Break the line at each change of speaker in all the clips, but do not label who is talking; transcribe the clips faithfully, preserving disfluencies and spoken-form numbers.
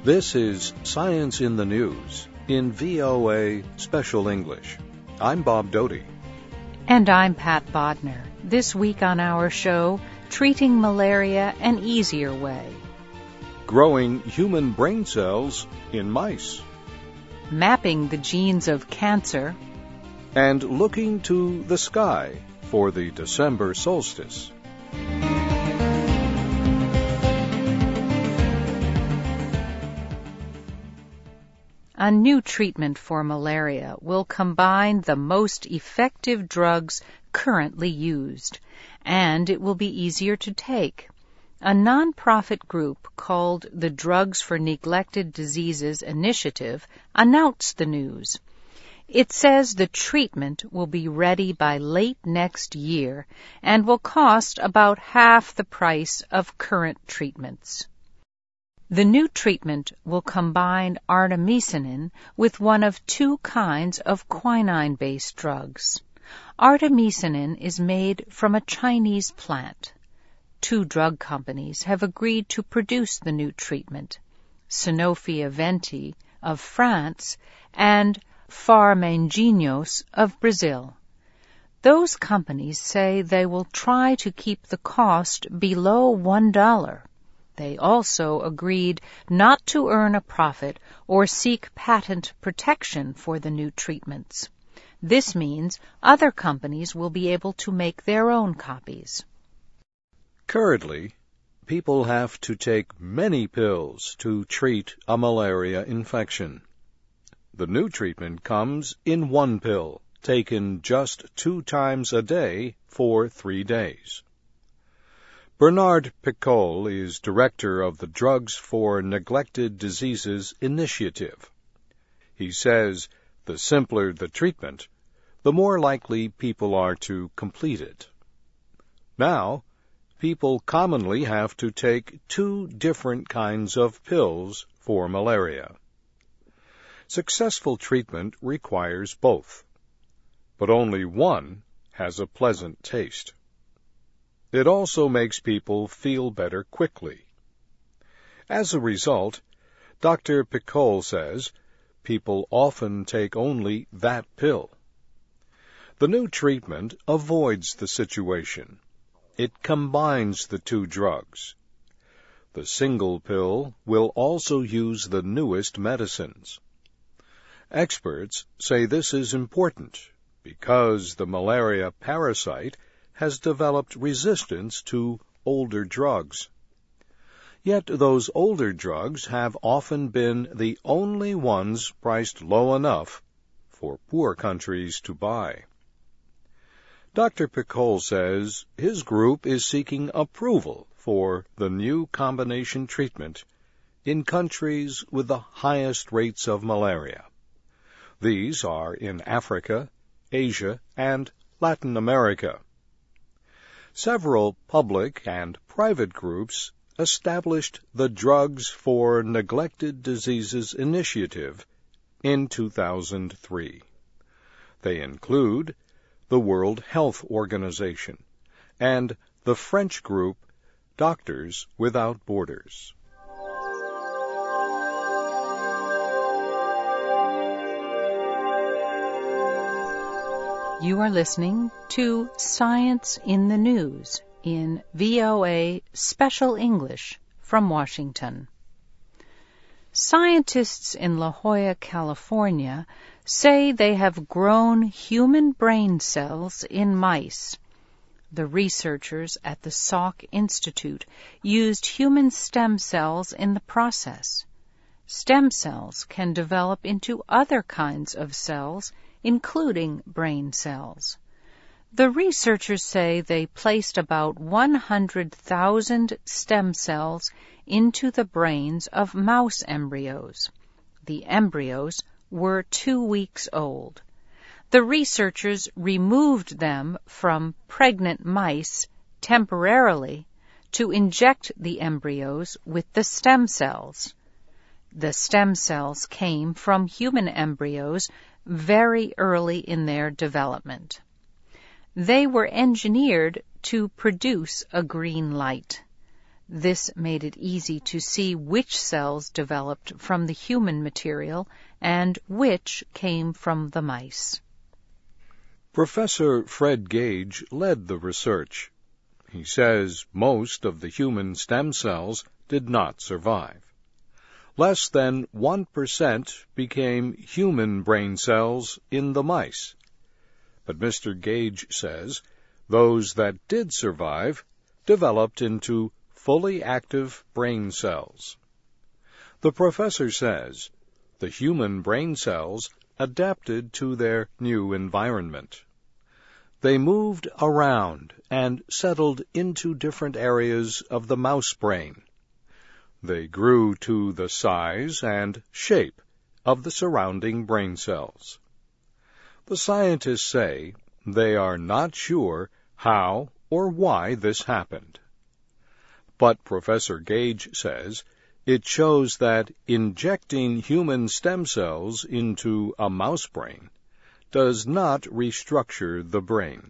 This is Science in the News in V O A Special English. I'm Bob Doty.
And I'm Pat Bodner. This week on our show, treating malaria an easier way.
Growing human brain cells in mice.
Mapping the genes of cancer.
And looking to the sky for the December solstice.
A new treatment for malaria will combine the most effective drugs currently used, and it will be easier to take. A non-profit group called the Drugs for Neglected Diseases Initiative announced the news. It says the treatment will be ready by late next year and will cost about half the price of current treatments. The new treatment will combine artemisinin with one of two kinds of quinine-based drugs. Artemisinin is made from a Chinese plant. Two drug companies have agreed to produce the new treatment, Sanofi-Aventis of France and Pharmanginos of Brazil. Those companies say they will try to keep the cost below one dollar. They also agreed not to earn a profit or seek patent protection for the new treatments. This means other companies will be able to make their own copies.
Currently, people have to take many pills to treat a malaria infection. The new treatment comes in one pill, taken just two times a day for three days. Bernard Picole is director of the Drugs for Neglected Diseases Initiative. He says the simpler the treatment, the more likely people are to complete it. Now, people commonly have to take two different kinds of pills for malaria. Successful treatment requires both, but only one has a pleasant taste. It also makes people feel better quickly. As a result, Doctor Picole says people often take only that pill. The new treatment avoids the situation. It combines the two drugs. The single pill will also use the newest medicines. Experts say this is important because the malaria parasite has developed resistance to older drugs. Yet those older drugs have often been the only ones priced low enough for poor countries to buy. Doctor Picole says his group is seeking approval for the new combination treatment in countries with the highest rates of malaria. These are in Africa, Asia, and Latin America. Several public and private groups established the Drugs for Neglected Diseases Initiative in two thousand three. They include the World Health Organization and the French group Doctors Without Borders.
You are listening to Science in the News in V O A Special English from Washington. Scientists in La Jolla, California, say they have grown human brain cells in mice. The researchers at the Salk Institute used human stem cells in the process. Stem cells can develop into other kinds of cells, including brain cells. The researchers say they placed about one hundred thousand stem cells into the brains of mouse embryos. The embryos were two weeks old. The researchers removed them from pregnant mice temporarily to inject the embryos with the stem cells. The stem cells came from human embryos very early in their development. They were engineered to produce a green light. This made it easy to see which cells developed from the human material and which came from the mice.
Professor Fred Gage led the research. He says most of the human stem cells did not survive. Less than one percent became human brain cells in the mice. But Mister Gage says those that did survive developed into fully active brain cells. The professor says the human brain cells adapted to their new environment. They moved around and settled into different areas of the mouse brain. They grew to the size and shape of the surrounding brain cells. The scientists say they are not sure how or why this happened. But Professor Gage says it shows that injecting human stem cells into a mouse brain does not restructure the brain.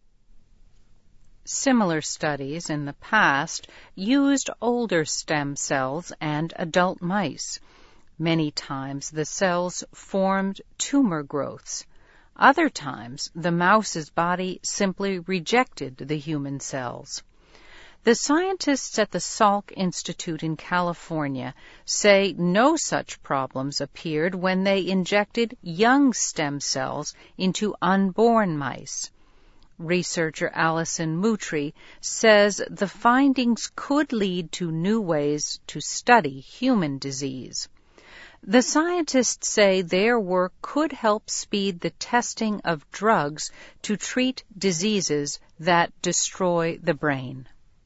Similar studies in the past used older stem cells and adult mice. Many times the cells formed tumor growths. Other times the mouse's body simply rejected the human cells. The scientists at the Salk Institute in California say no such problems appeared when they injected young stem cells into unborn mice. Researcher Alison Moutry says the findings could lead to new ways to study human disease. The scientists say their work could help speed the testing of drugs to treat diseases that destroy the brain.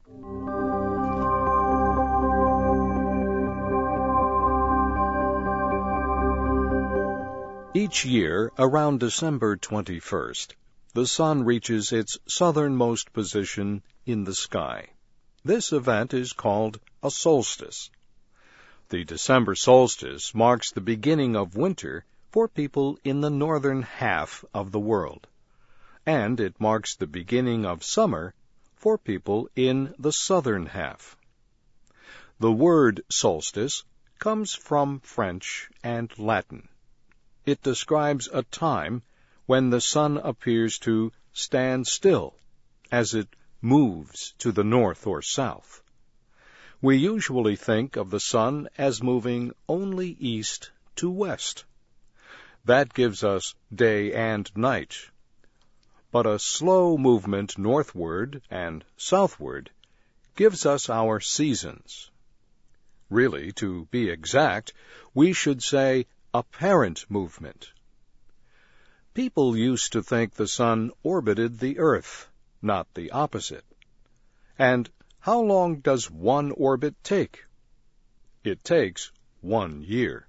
Each year, around December twenty-first, the sun reaches its southernmost position in the sky. This event is called a solstice. The December solstice marks the beginning of winter for people in the northern half of the world, and it marks the beginning of summer for people in the southern half. The word solstice comes from French and Latin. It describes a time when the sun appears to stand still as it moves to the north or south. We usually think of the sun as moving only east to west. That gives us day and night. But a slow movement northward and southward gives us our seasons. Really, to be exact, we should say apparent movement. People used to think the sun orbited the earth, not the opposite. And how long does one orbit take? It takes one year.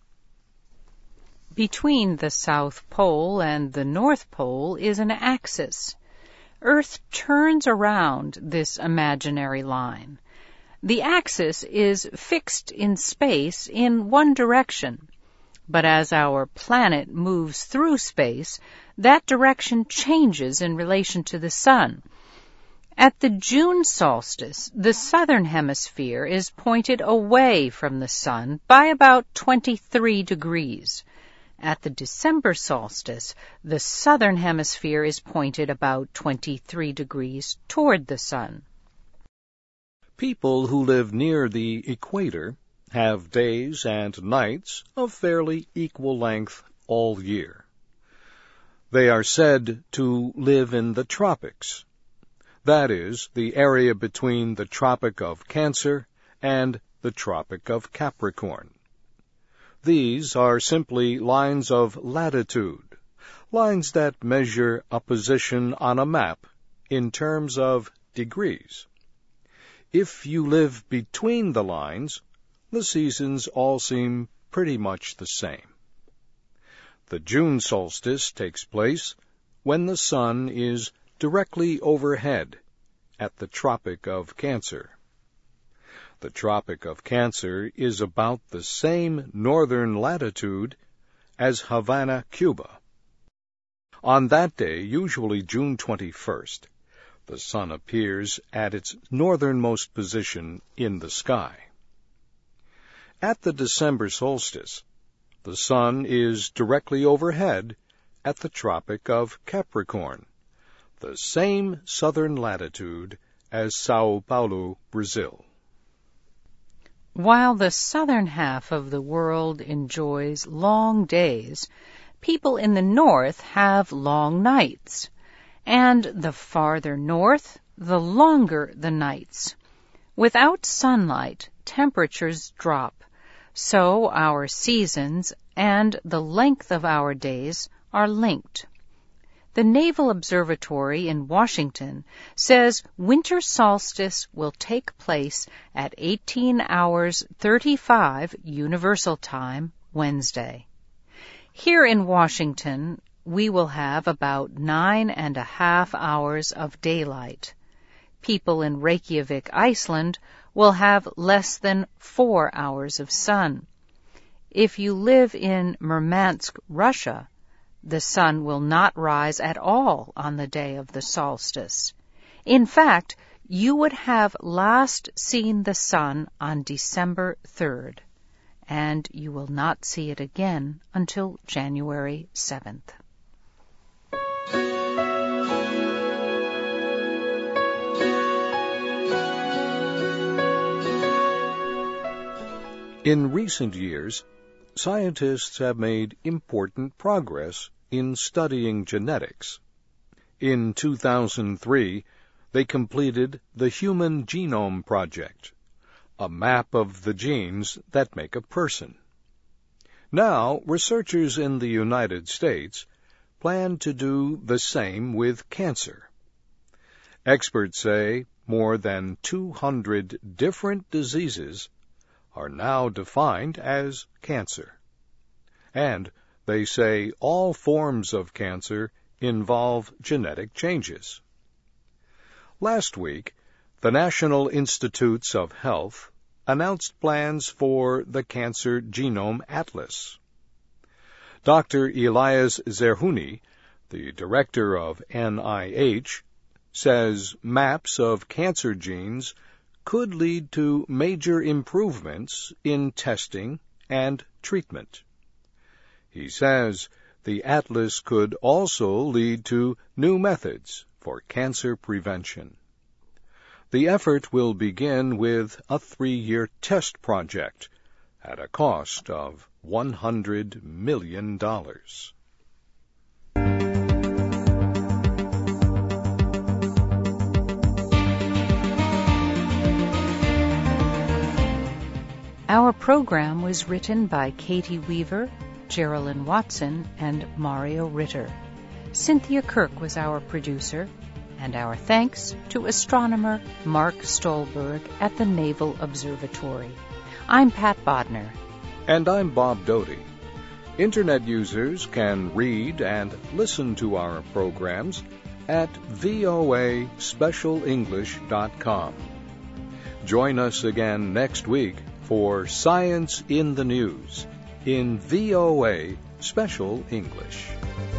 Between the South Pole and the North Pole is an axis. Earth turns around this imaginary line. The axis is fixed in space in one direction, but as our planet moves through space, that direction changes in relation to the sun. At the June solstice, the southern hemisphere is pointed away from the sun by about twenty-three degrees. At the December solstice, the southern hemisphere is pointed about twenty-three degrees toward the sun.
People who live near the equator have days and nights of fairly equal length all year. They are said to live in the tropics. That is, the area between the Tropic of Cancer and the Tropic of Capricorn. These are simply lines of latitude, lines that measure a position on a map in terms of degrees. If you live between the lines, the seasons all seem pretty much the same. The June solstice takes place when the sun is directly overhead at the Tropic of Cancer. The Tropic of Cancer is about the same northern latitude as Havana, Cuba. On that day, usually June twenty-first, The sun appears at its northernmost position in the sky. At the December solstice, the sun is directly overhead at the Tropic of Capricorn, the same southern latitude as Sao Paulo, Brazil.
While the southern half of the world enjoys long days, people in the north have long nights, and the farther north, the longer the nights. Without sunlight, temperatures drop, so our seasons and the length of our days are linked. The Naval Observatory in Washington says winter solstice will take place at eighteen hours thirty-five Universal Time, Wednesday. Here in Washington, we will have about nine and a half hours of daylight. People in Reykjavik, Iceland, will have less than four hours of sun. If you live in Murmansk, Russia, the sun will not rise at all on the day of the solstice. In fact, you would have last seen the sun on December third, and you will not see it again until January seventh.
In recent years, scientists have made important progress in studying genetics. In two thousand three, they completed the Human Genome Project, a map of the genes that make a person. Now, researchers in the United States plan to do the same with cancer. Experts say more than two hundred different diseases are now defined as cancer. And they say all forms of cancer involve genetic changes. Last week, the National Institutes of Health announced plans for the Cancer Genome Atlas. Doctor Elias Zerhouni, the director of N I H, says maps of cancer genes could lead to major improvements in testing and treatment. He says the atlas could also lead to new methods for cancer prevention. The effort will begin with a three-year test project at a cost of one hundred million dollars.
Our program was written by Katie Weaver, Geraldine Watson, and Mario Ritter. Cynthia Kirk was our producer, and our thanks to astronomer Mark Stolberg at the Naval Observatory. I'm Pat Bodner.
And I'm Bob Doty. Internet users can read and listen to our programs at voa special english dot com. Join us again next week for Science in the News in V O A Special English.